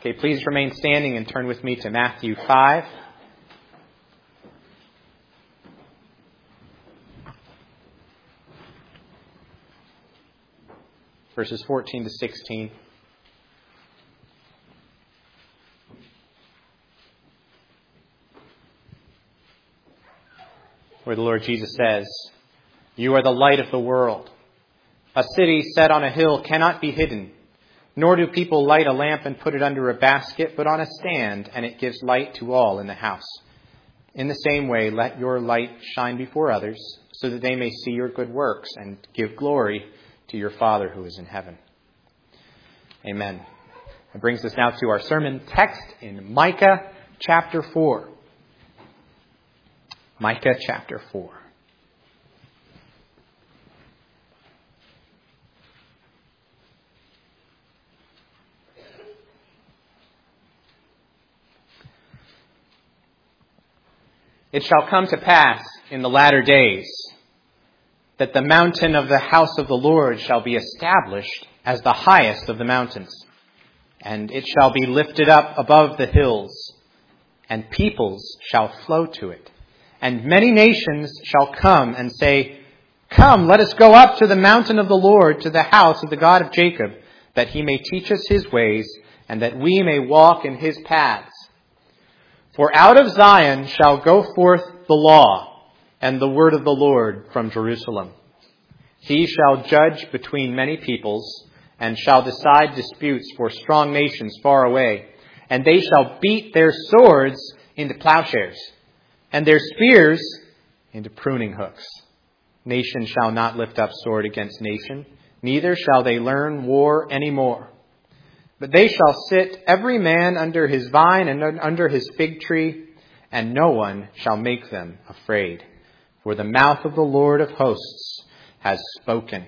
Okay, please remain standing and turn with me to Matthew 5. Verses 14 to 16. Where the Lord Jesus says, "You are the light of the world. A city set on a hill cannot be hidden, nor do people light a lamp and put it under a basket, but on a stand, and it gives light to all in the house. In the same way, let your light shine before others, so that they may see your good works and give glory to your Father who is in heaven." Amen. That brings us now to our sermon text in Micah chapter 4. Micah chapter 4. "It shall come to pass in the latter days that the mountain of the house of the Lord shall be established as the highest of the mountains, and it shall be lifted up above the hills, and peoples shall flow to it. And many nations shall come and say, 'Come, let us go up to the mountain of the Lord, to the house of the God of Jacob, that he may teach us his ways, and that we may walk in his paths. For out of Zion shall go forth the law and the word of the Lord from Jerusalem. He shall judge between many peoples, and shall decide disputes for strong nations far away. And they shall beat their swords into plowshares, and their spears into pruning hooks. Nation shall not lift up sword against nation, neither shall they learn war any more. But they shall sit every man under his vine and under his fig tree, and no one shall make them afraid. For the mouth of the Lord of hosts has spoken.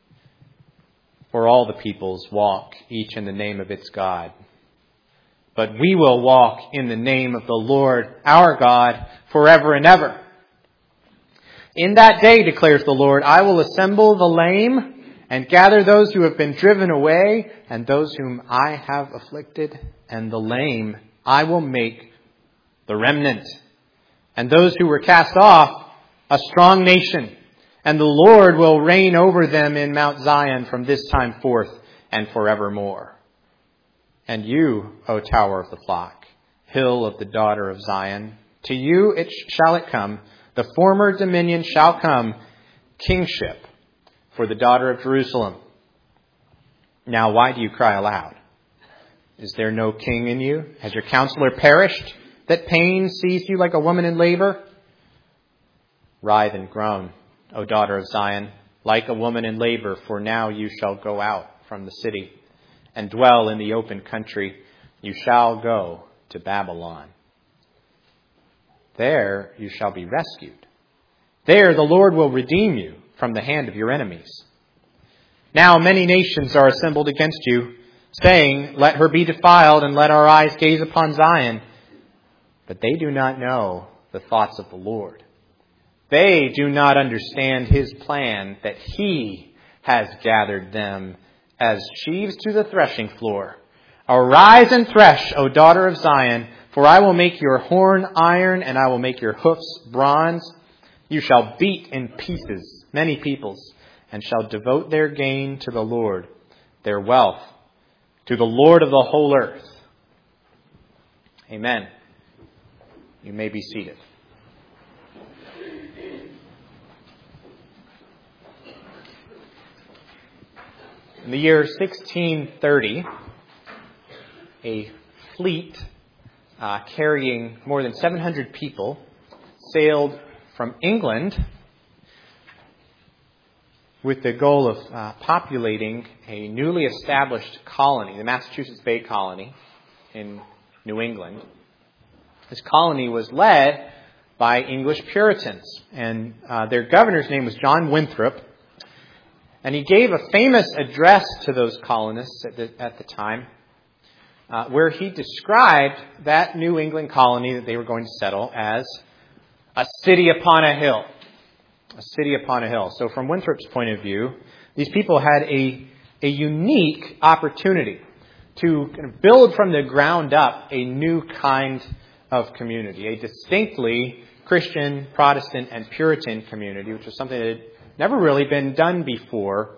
For all the peoples walk, each in the name of its God. But we will walk in the name of the Lord our God forever and ever. In that day, declares the Lord, I will assemble the lame and gather those who have been driven away and those whom I have afflicted. And the lame I will make the remnant, and those who were cast off a strong nation. And the Lord will reign over them in Mount Zion from this time forth and forevermore. And you, O tower of the flock, hill of the daughter of Zion, to you shall it come, the former dominion shall come, kingship for the daughter of Jerusalem. Now why do you cry aloud? Is there no king in you? Has your counselor perished, that pain seized you like a woman in labor? Writhe and groan, O daughter of Zion, like a woman in labor, for now you shall go out from the city and dwell in the open country. You shall go to Babylon. There you shall be rescued. There the Lord will redeem you from the hand of your enemies. Now many nations are assembled against you, saying, let her be defiled, and let our eyes gaze upon Zion. But they do not know the thoughts of the Lord. They do not understand his plan, that he has gathered them as sheaves to the threshing floor. Arise and thresh, O daughter of Zion, for I will make your horn iron, and I will make your hoofs bronze. You shall beat in pieces many peoples, and shall devote their gain to the Lord, their wealth to the Lord of the whole earth. Amen. You may be seated. In the year 1630, a fleet carrying more than 700 people sailed from England with the goal of populating a newly established colony, the Massachusetts Bay Colony in New England. This colony was led by English Puritans, and their governor's name was John Winthrop. And he gave a famous address to those colonists at the time, where he described that New England colony that they were going to settle as a city upon a hill. A city upon a hill. So from Winthrop's point of view, these people had a unique opportunity to kind of build from the ground up a new kind of community, a distinctly Christian, Protestant, and Puritan community, which was something that had never really been done before.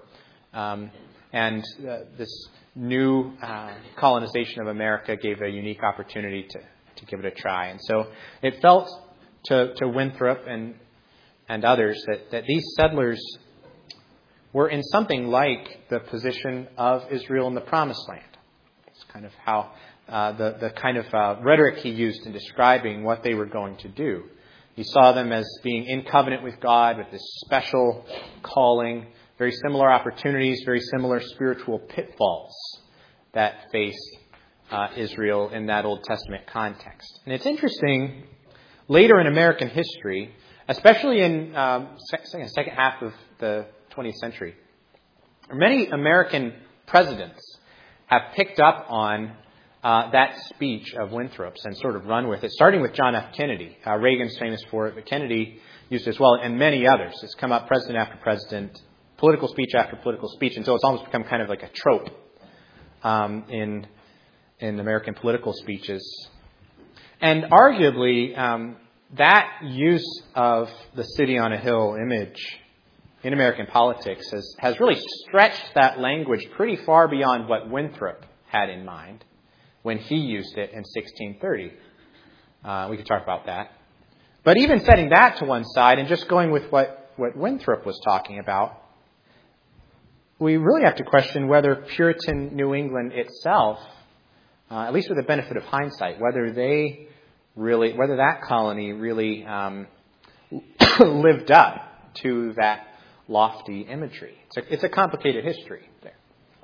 This new colonization of America gave a unique opportunity to give it a try. And so it felt to Winthrop and others that these settlers were in something like the position of Israel in the Promised Land. It's kind of how the kind of rhetoric he used in describing what they were going to do. He saw them as being in covenant with God, with this special calling, very similar opportunities, very similar spiritual pitfalls that faced Israel in that Old Testament context. And it's interesting, later in American history, especially in the second half of the 20th century, many American presidents have picked up on that speech of Winthrop's and sort of run with it, starting with John F. Kennedy. Reagan's famous for it, but Kennedy used it as well, and many others. It's come up president after president, political speech after political speech, until it's almost become kind of like a trope in American political speeches. And arguably, that use of the city on a hill image in American politics has really stretched that language pretty far beyond what Winthrop had in mind when he used it in 1630. We could talk about that. But even setting that to one side and just going with what Winthrop was talking about, we really have to question whether Puritan New England itself, at least with the benefit of hindsight, whether that colony really lived up to that lofty imagery. It's a complicated history there.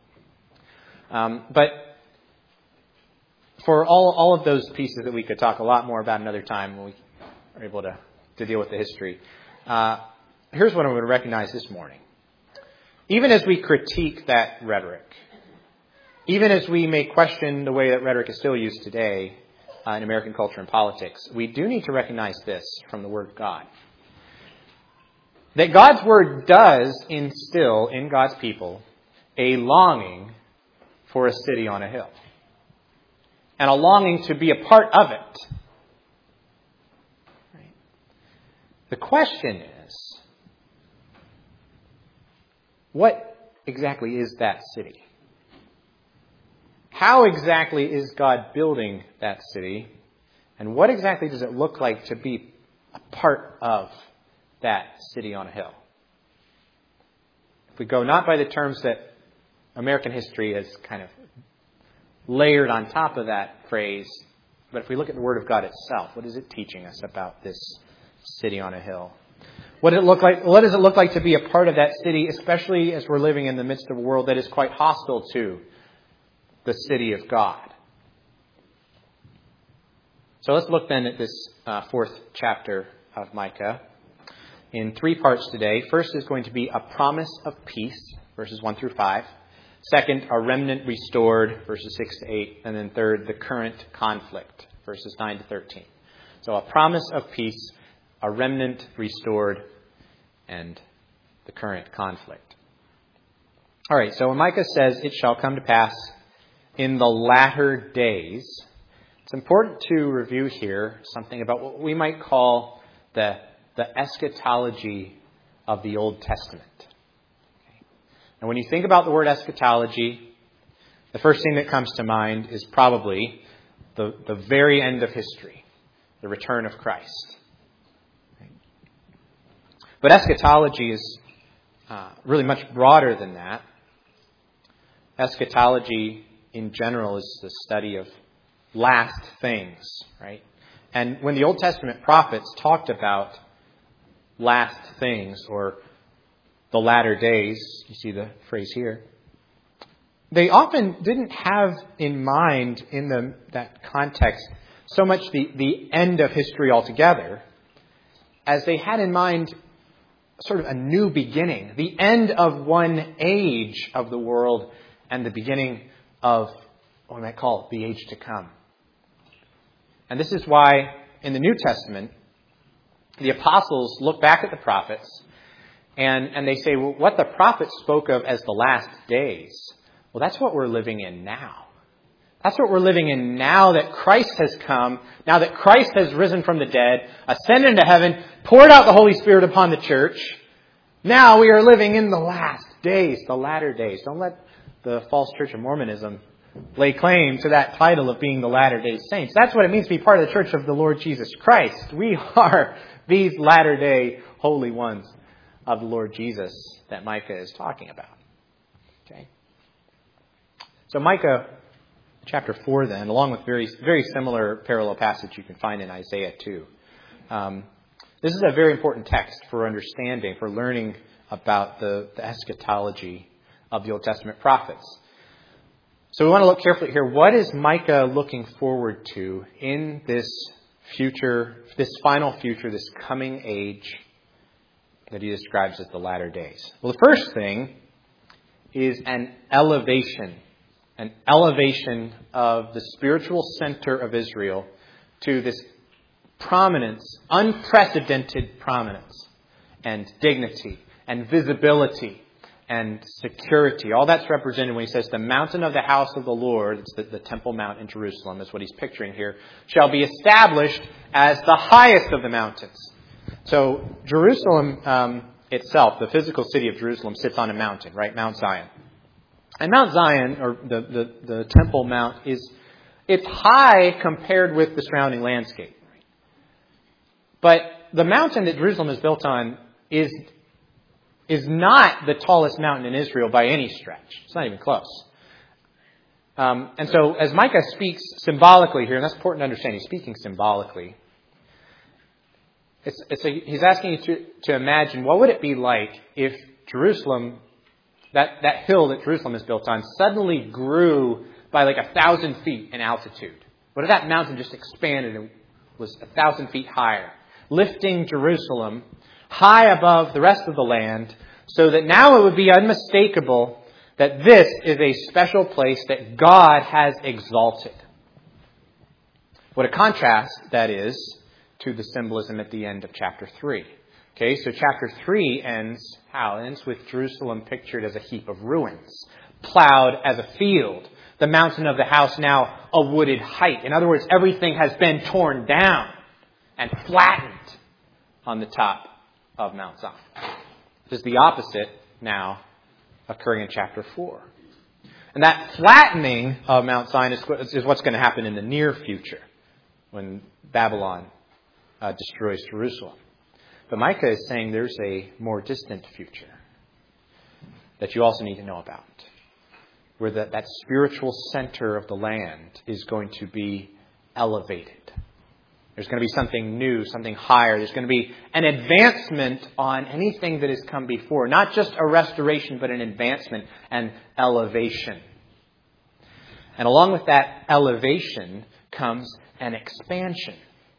But for all of those pieces that we could talk a lot more about another time when we are able to deal with the history, here's what I'm going to recognize this morning. Even as we critique that rhetoric, even as we may question the way that rhetoric is still used today in American culture and politics, we do need to recognize this from the Word of God. That God's Word does instill in God's people a longing for a city on a hill. And a longing to be a part of it. Right? The question is, what exactly is that city? How exactly is God building that city? And what exactly does it look like to be a part of that city on a hill? If we go not by the terms that American history has kind of layered on top of that phrase, but if we look at the Word of God itself, what is it teaching us about this city on a hill? What does it look like to be a part of that city, especially as we're living in the midst of a world that is quite hostile to the city of God? So let's look then at this fourth chapter of Micah in three parts today. First is going to be a promise of peace, verses 1 through 5. Second, a remnant restored, verses 6 to 8. And then third, the current conflict, verses 9 to 13. So a promise of peace, a remnant restored, and the current conflict. All right, so when Micah says, "It shall come to pass in the latter days," it's important to review here something about what we might call the eschatology of the Old Testament. And when you think about the word eschatology, the first thing that comes to mind is probably the very end of history, the return of Christ. But eschatology is really much broader than that. Eschatology in general is the study of last things, right? And when the Old Testament prophets talked about last things or the latter days, you see the phrase here, they often didn't have in mind in that context so much the end of history altogether as they had in mind sort of a new beginning, the end of one age of the world and the beginning of what we might call the age to come. And this is why in the New Testament, the apostles look back at the prophets and they say, well, what the prophets spoke of as the last days, well, that's what we're living in now. That's what we're living in now that Christ has come, now that Christ has risen from the dead, ascended into heaven, poured out the Holy Spirit upon the church. Now we are living in the last days, the latter days. Don't let the false Church of Mormonism lay claim to that title of being the latter-day saints. That's what it means to be part of the church of the Lord Jesus Christ. We are these latter-day holy ones of the Lord Jesus that Micah is talking about. Okay. So Micah chapter 4 then, along with very similar parallel passage you can find in Isaiah 2. This is a very important text for understanding, for learning about the eschatology of the Old Testament prophets. So we want to look carefully here. What is Micah looking forward to in this future, this final future, this coming age that he describes as the latter days? Well, the first thing is an elevation of the spiritual center of Israel to this prominence, unprecedented prominence and dignity and visibility and security. All that's represented when he says the mountain of the house of the Lord, it's the Temple Mount in Jerusalem, is what he's picturing here, shall be established as the highest of the mountains. So Jerusalem itself, the physical city of Jerusalem, sits on a mountain, right? Mount Zion. And Mount Zion, or the Temple Mount, it's high compared with the surrounding landscape. But the mountain that Jerusalem is built on is not the tallest mountain in Israel by any stretch. It's not even close. And so as Micah speaks symbolically here, and that's important to understand, he's speaking symbolically. He's asking you to imagine, what would it be like if Jerusalem, that hill that Jerusalem is built on, suddenly grew by like 1,000 feet in altitude? What if that mountain just expanded and was 1,000 feet higher, lifting Jerusalem high above the rest of the land, so that now it would be unmistakable that this is a special place that God has exalted. What a contrast that is to the symbolism at the end of chapter 3. Okay, so chapter 3 ends how? It ends with Jerusalem pictured as a heap of ruins, plowed as a field, the mountain of the house now a wooded height. In other words, everything has been torn down and flattened on the top of Mount Zion. This is the opposite now occurring in chapter 4. And that flattening of Mount Zion is what's going to happen in the near future when Babylon destroys Jerusalem. But Micah is saying there's a more distant future that you also need to know about, where that spiritual center of the land is going to be elevated. There's going to be something new, something higher. There's going to be an advancement on anything that has come before. Not just a restoration, but an advancement and elevation. And along with that elevation comes an expansion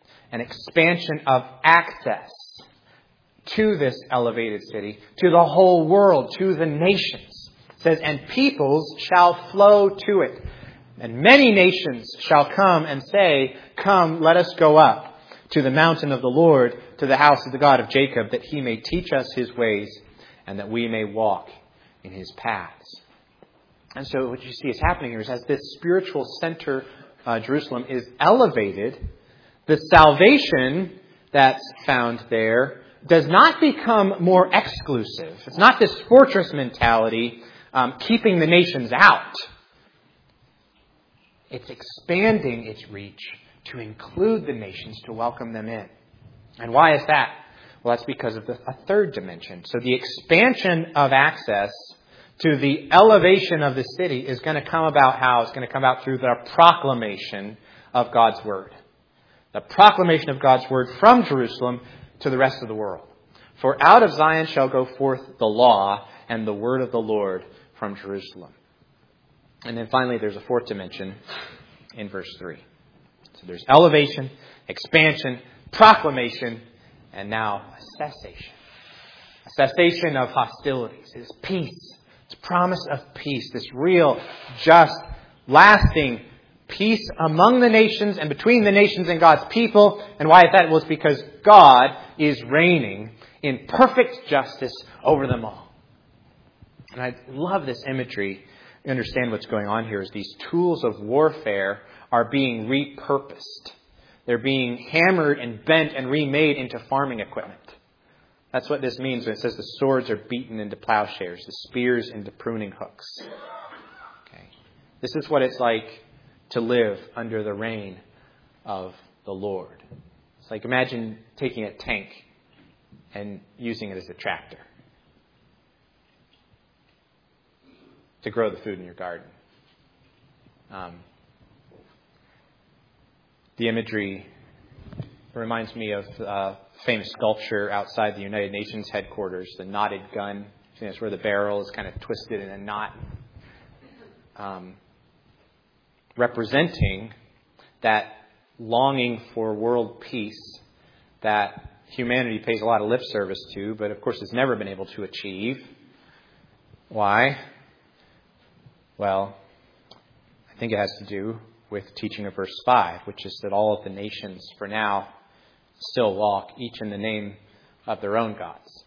of access to this elevated city, to the whole world, to the nations. It says, and peoples shall flow to it. And many nations shall come and say, come, let us go up to the mountain of the Lord, to the house of the God of Jacob, that he may teach us his ways and that we may walk in his paths. And so what you see is happening here is as this spiritual center, Jerusalem, is elevated, the salvation that's found there does not become more exclusive. It's not this fortress mentality keeping the nations out. It's expanding its reach to include the nations, to welcome them in. And why is that? Well, that's because of a third dimension. So the expansion of access to the elevation of the city is going to come about how? It's going to come out through the proclamation of God's Word. The proclamation of God's Word from Jerusalem to the rest of the world. For out of Zion shall go forth the law and the word of the Lord from Jerusalem. And then finally, there's a fourth dimension in verse 3. So there's elevation, expansion, proclamation, and now a cessation. A cessation of hostilities. It's peace. It's promise of peace. This real, just, lasting peace among the nations and between the nations and God's people. And why is that? Well, it's because God is reigning in perfect justice over them all. And I love this imagery You understand what's going on here is these tools of warfare are being repurposed. They're being hammered and bent and remade into farming equipment. That's what this means when it says the swords are beaten into plowshares, the spears into pruning hooks. Okay. This is what it's like to live under the reign of the Lord. It's like imagine taking a tank and using it as a tractor to grow the food in your garden. The imagery reminds me of famous sculpture outside the United Nations headquarters, the knotted gun. That's where the barrel is kind of twisted in a knot, representing that longing for world peace that humanity pays a lot of lip service to, but of course has never been able to achieve. Why? Well, I think it has to do with teaching of verse 5, which is that all of the nations for now still walk each in the name of their own gods.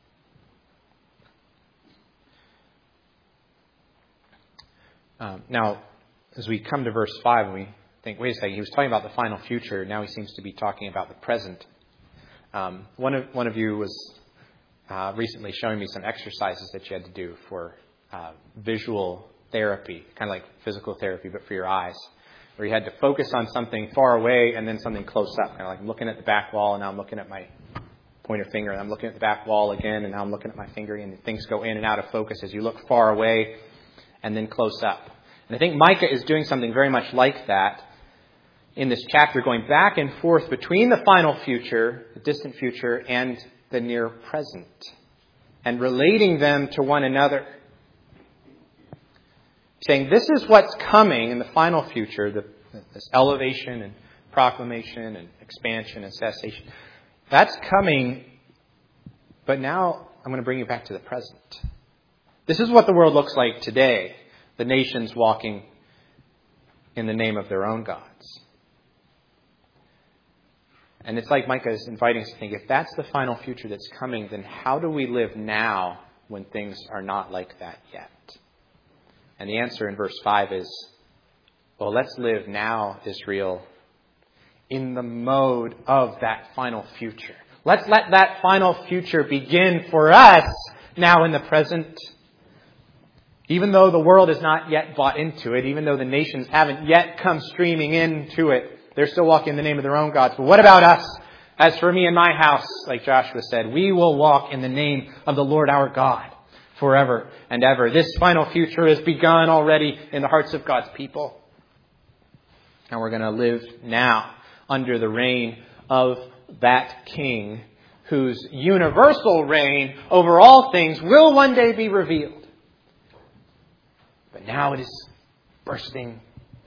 Now, as we come to verse 5, we think, wait a second, he was talking about the final future. Now he seems to be talking about the present. One of you was recently showing me some exercises that you had to do for visual therapy, kind of like physical therapy, but for your eyes, where you had to focus on something far away and then something close up. Kind of like I'm looking at the back wall and now I'm looking at my pointer finger, and I'm looking at the back wall again and now I'm looking at my finger, and things go in and out of focus as you look far away and then close up. And I think Micah is doing something very much like that in this chapter, going back and forth between the final future, the distant future, and the near present, and relating them to one another. Saying this is what's coming in the final future, this elevation and proclamation and expansion and cessation. That's coming, but now I'm going to bring you back to the present. This is what the world looks like today. The nations walking in the name of their own gods. And it's like Micah is inviting us to think, if that's the final future that's coming, then how do we live now when things are not like that yet? And the answer in verse 5 is, well, let's live now, Israel, in the mode of that final future. Let's let that final future begin for us now in the present. Even though the world has not yet bought into it, even though the nations haven't yet come streaming into it, they're still walking in the name of their own gods. But what about us? As for me and my house, like Joshua said, we will walk in the name of the Lord our God forever and ever. This final future has begun already in the hearts of God's people. And we're going to live now under the reign of that King whose universal reign over all things will one day be revealed. But now it is bursting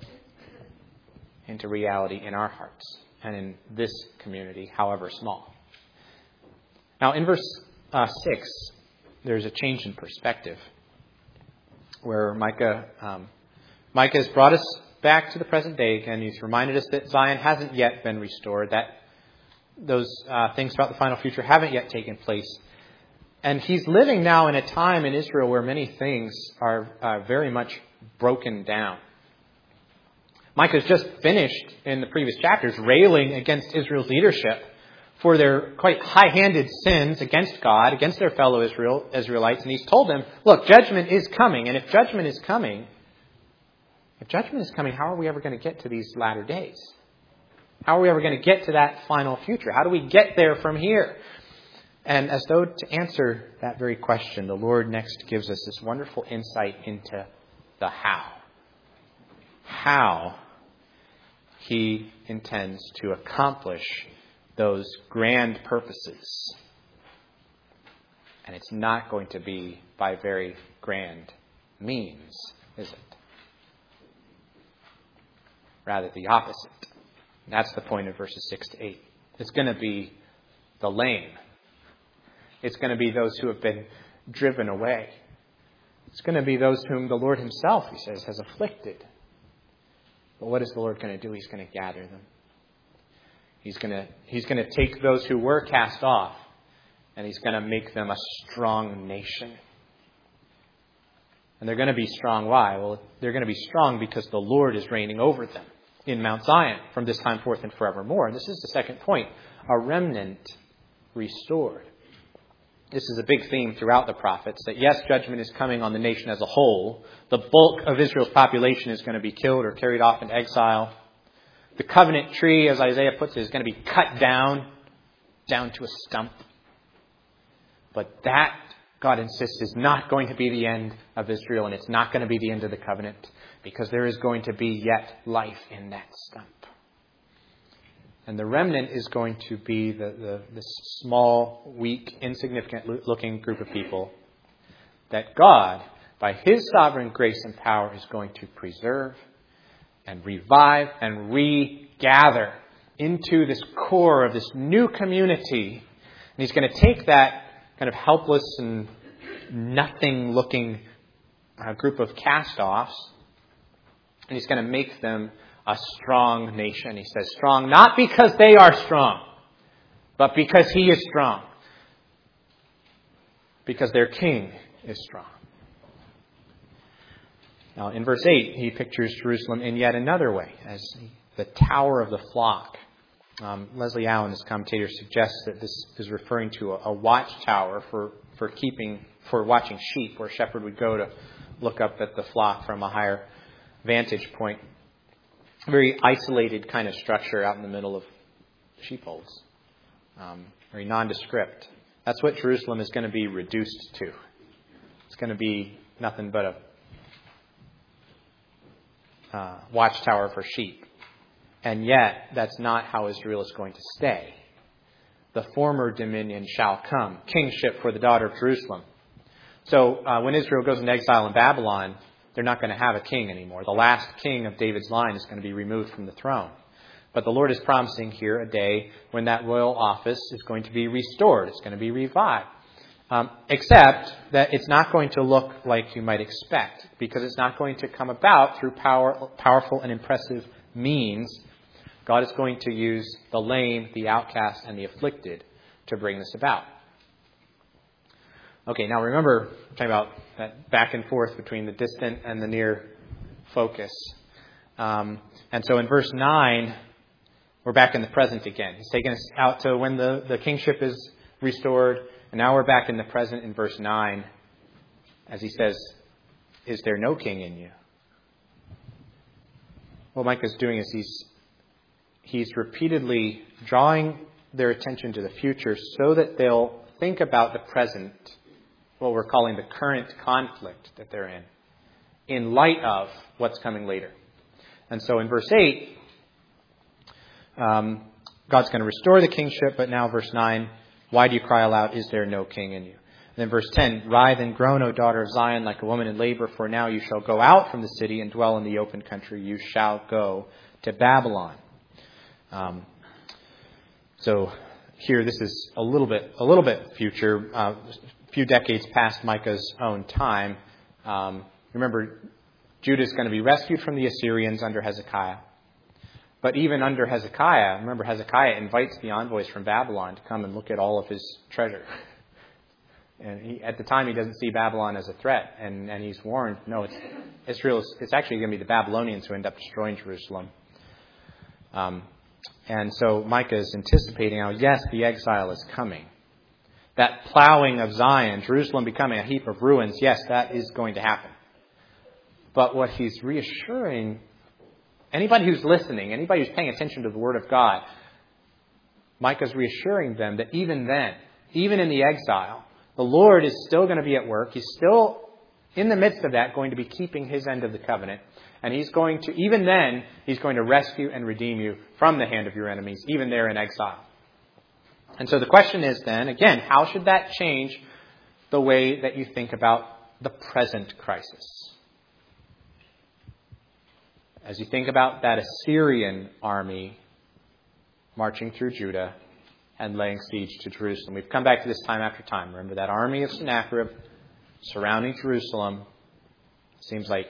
into reality in our hearts and in this community, however small. Now, in verse 6, there's a change in perspective where Micah has brought us back to the present day again. He's reminded us that Zion hasn't yet been restored, that those things about the final future haven't yet taken place. And he's living now in a time in Israel where many things are very much broken down. Micah's just finished in the previous chapters railing against Israel's leadership for their quite high-handed sins against God, against their fellow Israelites. And he's told them, look, judgment is coming. And if judgment is coming, how are we ever going to get to these latter days? How are we ever going to get to that final future? How do we get there from here? And as though to answer that very question, the Lord next gives us this wonderful insight into the how. How he intends to accomplish those grand purposes. And it's not going to be by very grand means, is it? Rather the opposite. And that's the point of verses 6 to 8. It's going to be the lame. It's going to be those who have been driven away. It's going to be those whom the Lord himself, he says, has afflicted. But what is the Lord going to do? He's going to gather them. He's going to take those who were cast off, and he's going to make them a strong nation. And they're going to be strong. Why? Well, they're going to be strong because the Lord is reigning over them in Mount Zion from this time forth and forevermore. And this is the second point. A remnant restored. This is a big theme throughout the prophets, that yes, judgment is coming on the nation as a whole. The bulk of Israel's population is going to be killed or carried off into exile. The covenant tree, as Isaiah puts it, is going to be cut down to a stump. But that, God insists, is not going to be the end of Israel, and it's not going to be the end of the covenant, because there is going to be yet life in that stump. And the remnant is going to be this small, weak, insignificant-looking group of people that God, by His sovereign grace and power, is going to preserve and revive and regather into this core of this new community. And He's going to take that kind of helpless and nothing-looking group of cast-offs, and He's going to make them a strong nation. He says strong, not because they are strong, but because He is strong. Because their King is strong. Now, in verse 8, he pictures Jerusalem in yet another way, as the tower of the flock. Leslie Allen, his commentator, suggests that this is referring to a watchtower for watching sheep, where a shepherd would go to look up at the flock from a higher vantage point. Very isolated kind of structure out in the middle of sheepfolds. Very nondescript. That's what Jerusalem is going to be reduced to. It's going to be nothing but a watchtower for sheep. And yet, that's not how Israel is going to stay. The former dominion shall come. Kingship for the daughter of Jerusalem. So when Israel goes into exile in Babylon, they're not going to have a king anymore. The last king of David's line is going to be removed from the throne. But the Lord is promising here a day when that royal office is going to be restored. It's going to be revived. Except that it's not going to look like you might expect, because it's not going to come about through powerful and impressive means. God is going to use the lame, the outcast, and the afflicted to bring this about. Okay, now remember, we're talking about that back and forth between the distant and the near focus. And so in verse 9, we're back in the present again. He's taken us out to when the kingship is restored. And now we're back in the present in verse 9, as he says, "Is there no king in you?" What Micah's doing is he's repeatedly drawing their attention to the future so that they'll think about the present, what we're calling the current conflict that they're in light of what's coming later. And so in verse 8, God's going to restore the kingship, but now verse 9, "Why do you cry aloud, is there no king in you?" And then verse 10, "Writhe and groan, O daughter of Zion, like a woman in labor, for now you shall go out from the city and dwell in the open country. You shall go to Babylon." So here, this is a little bit future, a few decades past Micah's own time. Remember, Judah is going to be rescued from the Assyrians under Hezekiah. But even under Hezekiah, remember, Hezekiah invites the envoys from Babylon to come and look at all of his treasure. And at the time, he doesn't see Babylon as a threat. And he's warned, no, it's actually going to be the Babylonians who end up destroying Jerusalem. And so Micah is anticipating how, yes, the exile is coming. That plowing of Zion, Jerusalem becoming a heap of ruins, yes, that is going to happen. But what he's reassuring anybody who's listening, anybody who's paying attention to the Word of God, Micah's reassuring them that even then, even in the exile, the Lord is still going to be at work. He's still, in the midst of that, going to be keeping His end of the covenant. And He's going to, even then, He's going to rescue and redeem you from the hand of your enemies, even there in exile. And so the question is then, again, how should that change the way that you think about the present crisis? As you think about that Assyrian army marching through Judah and laying siege to Jerusalem. We've come back to this time after time. Remember that army of Sennacherib surrounding Jerusalem. Seems like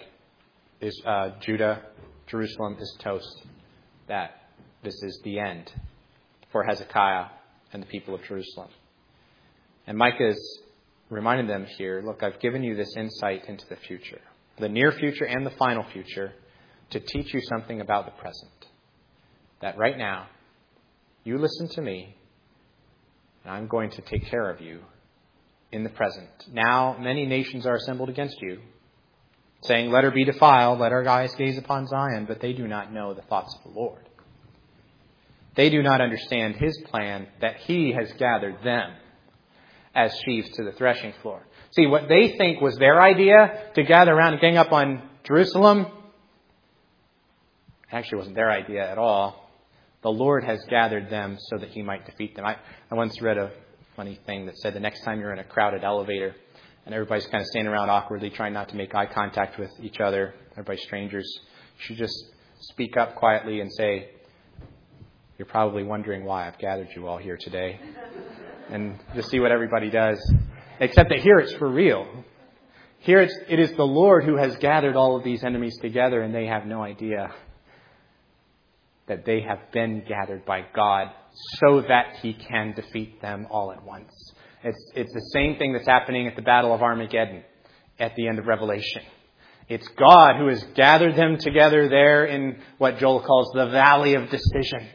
Jerusalem is toast. That this is the end for Hezekiah and the people of Jerusalem. And Micah is reminding them here, look, I've given you this insight into the future, the near future and the final future, to teach you something about the present. That right now, you listen to me, and I'm going to take care of you in the present. Now, many nations are assembled against you, saying, let her be defiled, let our eyes gaze upon Zion, but they do not know the thoughts of the Lord. They do not understand his plan that he has gathered them as sheaves to the threshing floor. See, what they think was their idea to gather around and gang up on Jerusalem, actually wasn't their idea at all. The Lord has gathered them so that he might defeat them. I once read a funny thing that said the next time you're in a crowded elevator and everybody's kind of standing around awkwardly trying not to make eye contact with each other, everybody's strangers, you should just speak up quietly and say, you're probably wondering why I've gathered you all here today. And just see what everybody does. Except that here it's for real. Here it is the Lord who has gathered all of these enemies together, and they have no idea that they have been gathered by God so that he can defeat them all at once. It's the same thing that's happening at the Battle of Armageddon at the end of Revelation. It's God who has gathered them together there in what Joel calls the Valley of Decision,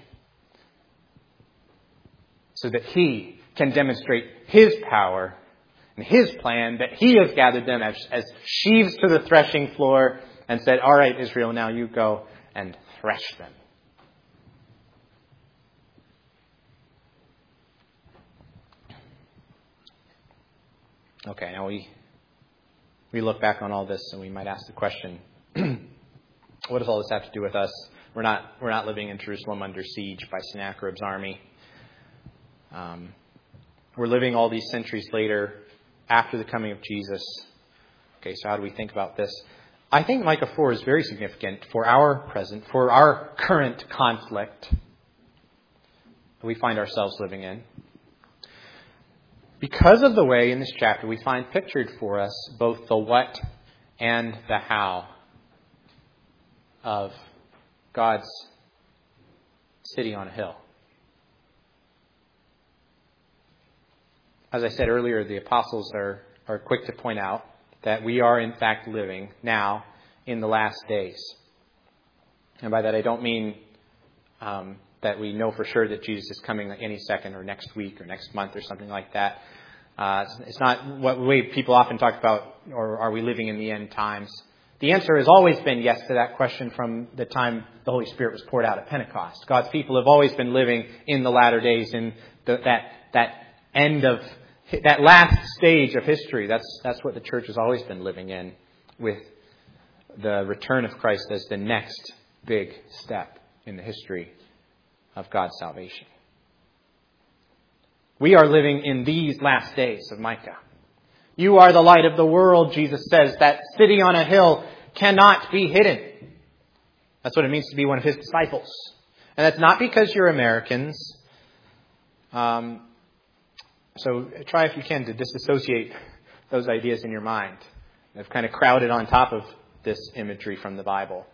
so that he can demonstrate his power and his plan, that he has gathered them as sheaves to the threshing floor and said, all right, Israel, now you go and thresh them. Okay, now we look back on all this and we might ask the question, what does all this have to do with us? We're not living in Jerusalem under siege by Sennacherib's army. We're living all these centuries later after the coming of Jesus. Okay, so how do we think about this? I think Micah 4 is very significant for our present, for our current conflict that we find ourselves living in. Because of the way in this chapter we find pictured for us both the what and the how of God's city on a hill. As I said earlier, the apostles are quick to point out that we are in fact living now in the last days. And by that I don't mean that we know for sure that Jesus is coming any second or next week or next month or something like that. It's not what way people often talk about, or are we living in the end times? The answer has always been yes to that question from the time the Holy Spirit was poured out at Pentecost. God's people have always been living in the latter days, in that end of that last stage of history. That's what the church has always been living in, with the return of Christ as the next big step in the history of God's salvation. We are living in these last days of Micah. You are the light of the world, Jesus says. That city on a hill cannot be hidden. That's what it means to be one of his disciples. And that's not because you're Americans. So try if you can to disassociate those ideas in your mind. They've kind of crowded on top of this imagery from the Bible.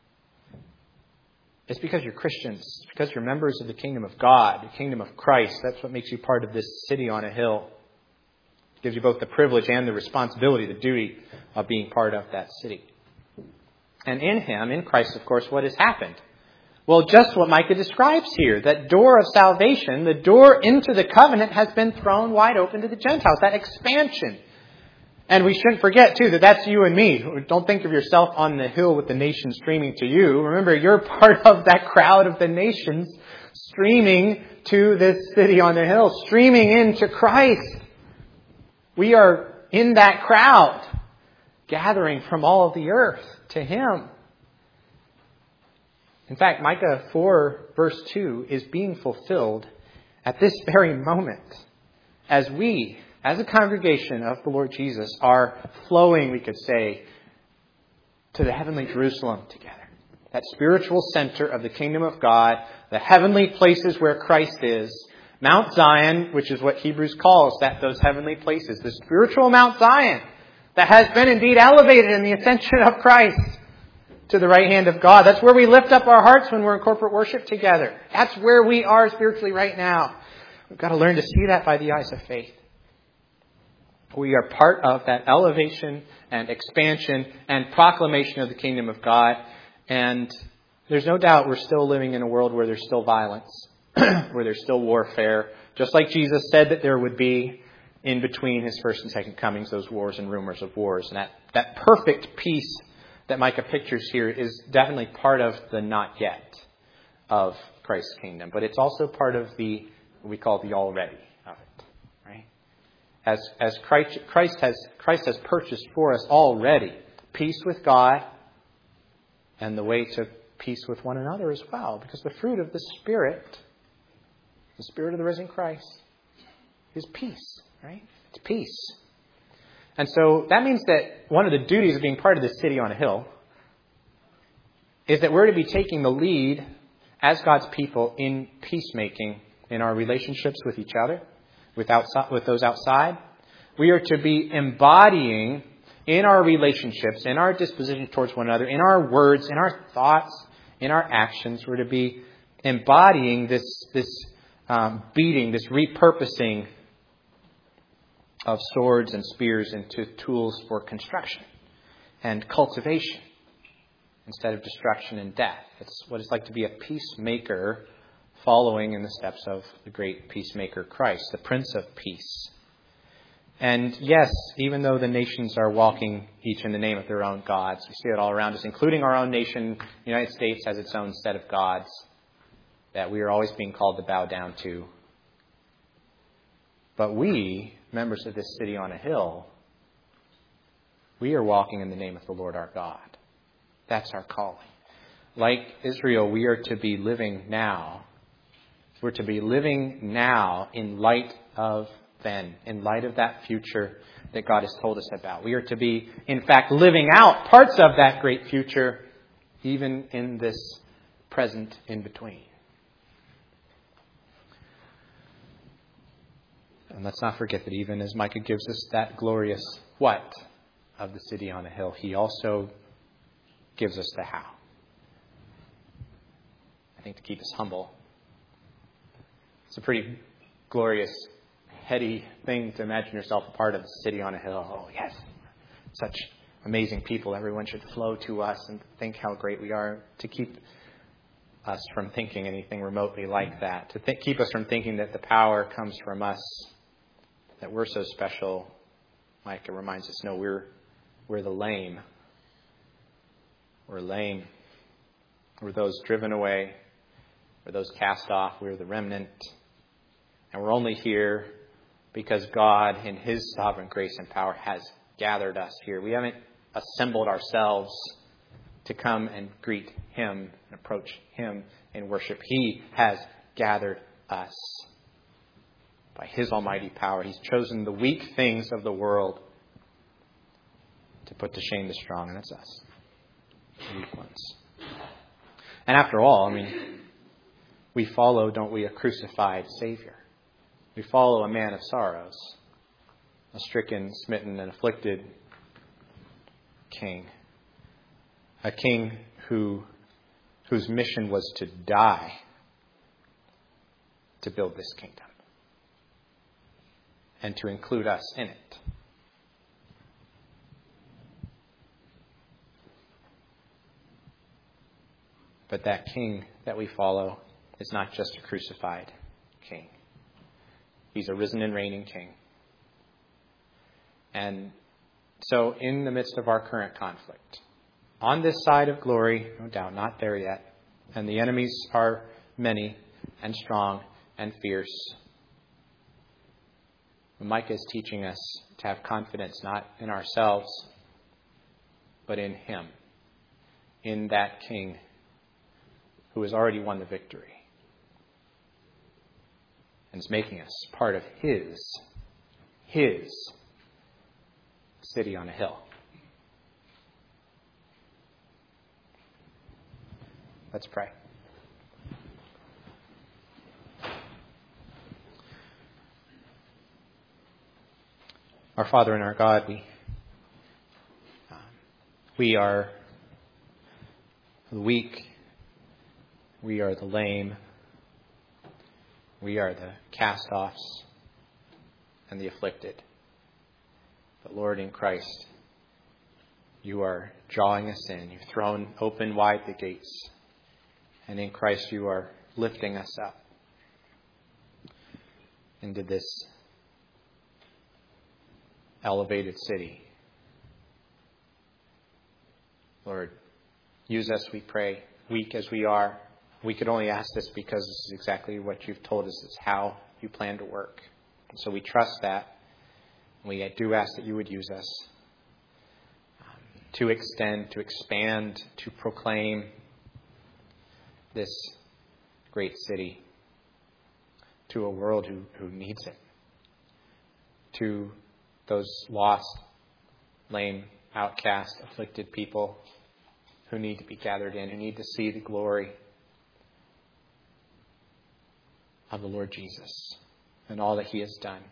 It's because you're Christians. It's because you're members of the kingdom of God, the kingdom of Christ. That's what makes you part of this city on a hill. It gives you both the privilege and the responsibility, the duty of being part of that city. And in him, in Christ, of course, what has happened? Well, just what Micah describes here. That door of salvation, the door into the covenant, has been thrown wide open to the Gentiles. That expansion. And we shouldn't forget, too, that that's you and me. Don't think of yourself on the hill with the nations streaming to you. Remember, you're part of that crowd of the nations streaming to this city on the hill, streaming into Christ. We are in that crowd, gathering from all of the earth to him. In fact, Micah 4, verse 2, is being fulfilled at this very moment as we, as a congregation of the Lord Jesus, are flowing, we could say, to the heavenly Jerusalem together. That spiritual center of the kingdom of God, the heavenly places where Christ is. Mount Zion, which is what Hebrews calls those heavenly places. The spiritual Mount Zion that has been indeed elevated in the ascension of Christ to the right hand of God. That's where we lift up our hearts when we're in corporate worship together. That's where we are spiritually right now. We've got to learn to see that by the eyes of faith. We are part of that elevation and expansion and proclamation of the kingdom of God. And there's no doubt we're still living in a world where there's still violence, where there's still warfare, just like Jesus said that there would be in between his first and second comings, those wars and rumors of wars. And that perfect peace that Micah pictures here is definitely part of the not yet of Christ's kingdom. But it's also part of the, what we call the already of it. Right? As Christ has purchased for us already peace with God and the way to peace with one another as well. Because the fruit of the Spirit of the risen Christ, is peace. Right? It's peace. And so that means that one of the duties of being part of the city on a hill is that we're to be taking the lead as God's people in peacemaking in our relationships with each other, with those outside. We are to be embodying in our relationships, in our disposition towards one another, in our words, in our thoughts, in our actions. We're to be embodying this beating, this repurposing of swords and spears into tools for construction and cultivation instead of destruction and death. It's what it's like to be a peacemaker following in the steps of the great peacemaker Christ, the Prince of Peace. And yes, even though the nations are walking each in the name of their own gods, we see it all around us, including our own nation. The United States has its own set of gods that we are always being called to bow down to. But we, members of this city on a hill, we are walking in the name of the Lord our God. That's our calling. Like Israel, we are to be living now. We're to be living now in light of then, in light of that future that God has told us about. We are to be, in fact, living out parts of that great future, even in this present in-between. And let's not forget that even as Micah gives us that glorious what of the city on a hill, he also gives us the how. I think to keep us humble. It's a pretty glorious, heady thing to imagine yourself a part of the city on a hill. Oh, yes, such amazing people. Everyone should flow to us and think how great we are. To keep us from thinking anything remotely like that. To keep us from thinking that the power comes from us, that we're so special. Micah reminds us, no, we're the lame. We're lame. We're those driven away. We're those cast off. We're the remnant. And we're only here because God, in His sovereign grace and power, has gathered us here. We haven't assembled ourselves to come and greet Him and approach Him in worship. He has gathered us. By His almighty power, He's chosen the weak things of the world to put to shame the strong, and that's us, the weak ones. And after all, we follow, don't we, a crucified Savior. We follow a man of sorrows, a stricken, smitten, and afflicted King. A King whose mission was to die to build this kingdom and to include us in it. But that King that we follow is not just a crucified King. He's a risen and reigning King. And so in the midst of our current conflict, on this side of glory, no doubt, not there yet, and the enemies are many and strong and fierce, Micah is teaching us to have confidence not in ourselves, but in Him, in that King who has already won the victory and is making us part of His city on a hill. Let's pray. Our Father and our God, we are the weak, we are the lame, we are the cast-offs and the afflicted. But Lord, in Christ, you are drawing us in. You've thrown open wide the gates. And in Christ, you are lifting us up into this elevated city. Lord, use us, we pray, weak as we are. We could only ask this because this is exactly what you've told us is how you plan to work. And so we trust that. We do ask that you would use us to extend, to expand, to proclaim this great city to a world who needs it, to those lost, lame, outcast, afflicted people who need to be gathered in, who need to see the glory of the Lord Jesus and all that he has done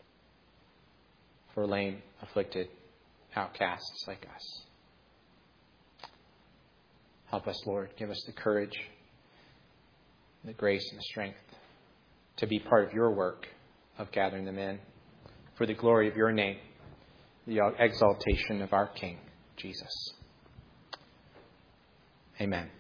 for lame, afflicted, outcasts like us. Help us, Lord. Give us the courage, the grace, and the strength to be part of your work of gathering them in for the glory of your name, the exaltation of our King, Jesus. Amen.